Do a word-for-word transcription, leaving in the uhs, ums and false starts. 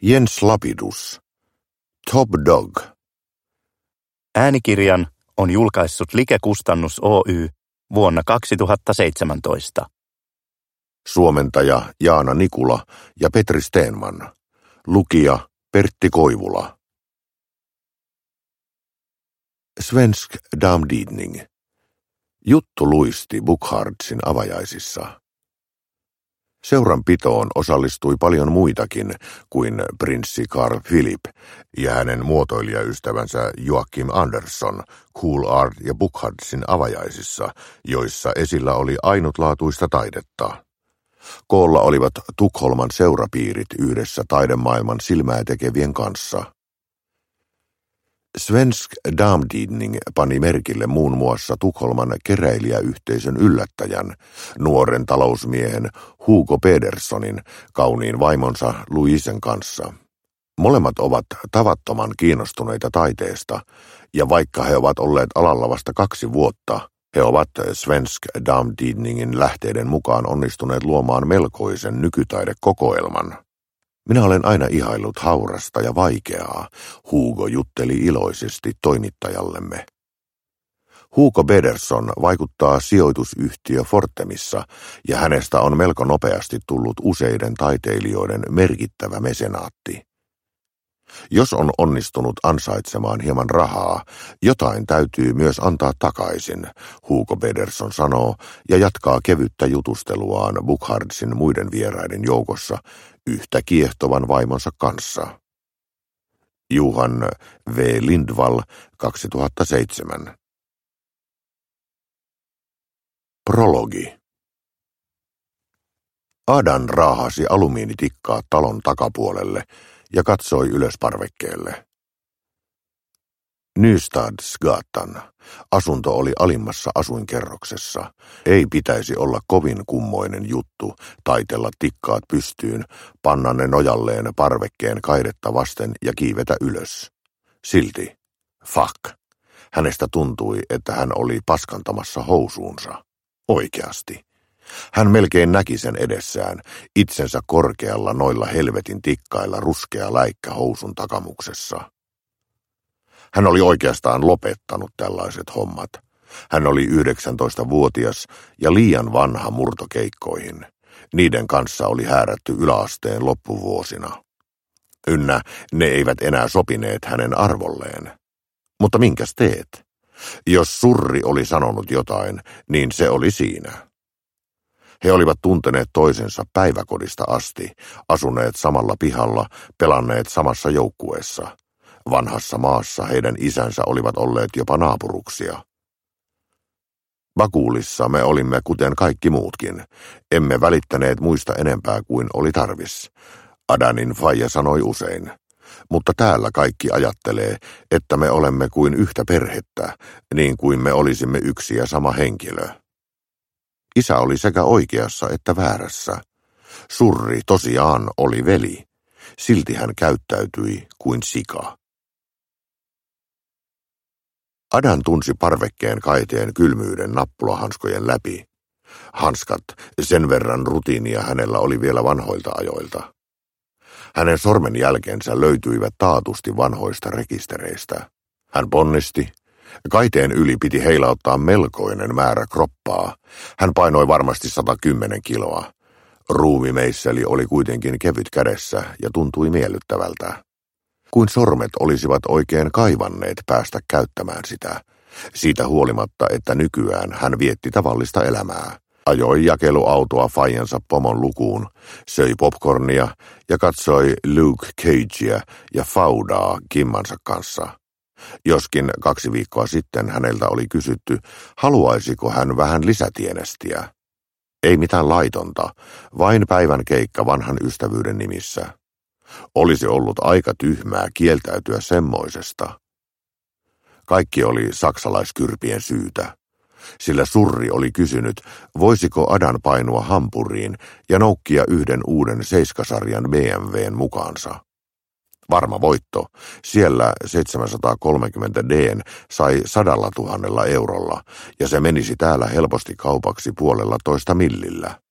Jens Lapidus. Top Dog. Äänikirjan on julkaissut Like-kustannus Oy vuonna kaksituhattaseitsemäntoista. Suomentaja Jaana Nikula ja Petri Stenman. Lukija Pertti Koivula. Svensk damdidning. Juttu luisti Buckhardtsin avajaisissa. Seuranpitoon osallistui paljon muitakin kuin prinssi Carl Philip ja hänen muotoilijaystävänsä Joakim Andersson Cool Art ja Buckhardtsin avajaisissa, joissa esillä oli ainutlaatuista taidetta. Koolla olivat Tukholman seurapiirit yhdessä taidemaailman silmää tekevien kanssa. Svensk damdidning pani merkille muun muassa Tukholman keräilijäyhteisön yllättäjän, nuoren talousmiehen Hugo Pedersonin kauniin vaimonsa Louisen kanssa. Molemmat ovat tavattoman kiinnostuneita taiteesta, ja vaikka he ovat olleet alalla vasta kaksi vuotta, he ovat Svensk damdidningin lähteiden mukaan onnistuneet luomaan melkoisen nykytaidekokoelman. Minä olen aina ihaillut haurasta ja vaikeaa, Hugo jutteli iloisesti toimittajallemme. Hugo Pederson vaikuttaa sijoitusyhtiö Fortemissa ja hänestä on melko nopeasti tullut useiden taiteilijoiden merkittävä mesenaatti. Jos on onnistunut ansaitsemaan hieman rahaa, jotain täytyy myös antaa takaisin, Hugo Pederson sanoo ja jatkaa kevyttä jutusteluaan Buckhardtsin muiden vieraiden joukossa yhtä kiehtovan vaimonsa kanssa. Johan V. Lindvall, kaksituhattaseitsemän. Prologi. Adan raahasi alumiinitikkaat talon takapuolelle ja katsoi ylös parvekkeelle. Nystadsgatan. Asunto oli alimmassa asuinkerroksessa. Ei pitäisi olla kovin kummoinen juttu taitella tikkaat pystyyn, panna ne nojalleen parvekkeen kaidetta vasten ja kiivetä ylös. Silti, fuck, hänestä tuntui, että hän oli paskantamassa housuunsa. Oikeasti. Hän melkein näki sen edessään, itsensä korkealla noilla helvetin tikkailla ruskea läikkä housun takamuksessa. Hän oli oikeastaan lopettanut tällaiset hommat. Hän oli yhdeksäntoistavuotias ja liian vanha murtokeikkoihin. Niiden kanssa oli häärätty yläasteen loppuvuosina. Ynnä ne eivät enää sopineet hänen arvolleen. Mutta minkäs teet? Jos Surri oli sanonut jotain, niin se oli siinä. He olivat tunteneet toisensa päiväkodista asti, asuneet samalla pihalla, pelanneet samassa joukkueessa. Vanhassa maassa heidän isänsä olivat olleet jopa naapuruksia. Bakuulissa me olimme kuten kaikki muutkin. Emme välittäneet muista enempää kuin oli tarvis. Adanin faija sanoi usein. Mutta täällä kaikki ajattelee, että me olemme kuin yhtä perhettä, niin kuin me olisimme yksi ja sama henkilö. Isä oli sekä oikeassa että väärässä. Surri tosiaan oli veli. Silti hän käyttäytyi kuin sika. Adan tunsi parvekkeen kaiteen kylmyyden nappulahanskojen läpi. Hanskat, sen verran rutiinia hänellä oli vielä vanhoilta ajoilta. Hänen sormenjälkensä löytyivät taatusti vanhoista rekistereistä. Hän ponnisti. Kaiteen yli piti heilauttaa melkoinen määrä kroppaa. Hän painoi varmasti sata kymmenen kiloa. Ruumimeisseli oli kuitenkin kevyt kädessä ja tuntui miellyttävältä. Kuin sormet olisivat oikein kaivanneet päästä käyttämään sitä. Siitä huolimatta, että nykyään hän vietti tavallista elämää. Ajoi jakeluautoa faijansa pomon lukuun, söi popcornia ja katsoi Luke Cagea ja Faudaa Kimmansa kanssa. Joskin kaksi viikkoa sitten häneltä oli kysytty, haluaisiko hän vähän lisätienestiä. Ei mitään laitonta, vain päivän keikka vanhan ystävyyden nimissä. Olisi ollut aika tyhmää kieltäytyä semmoisesta. Kaikki oli saksalaiskyrpien syytä, sillä Surri oli kysynyt, voisiko Adan painua Hampuriin ja noukkia yhden uuden seiskasarjan B M W:n mukaansa. Varma voitto, siellä seitsemänsataakolmekymmentä D:n sai sadalla tuhannella eurolla ja se menisi täällä helposti kaupaksi puolella toista millillä.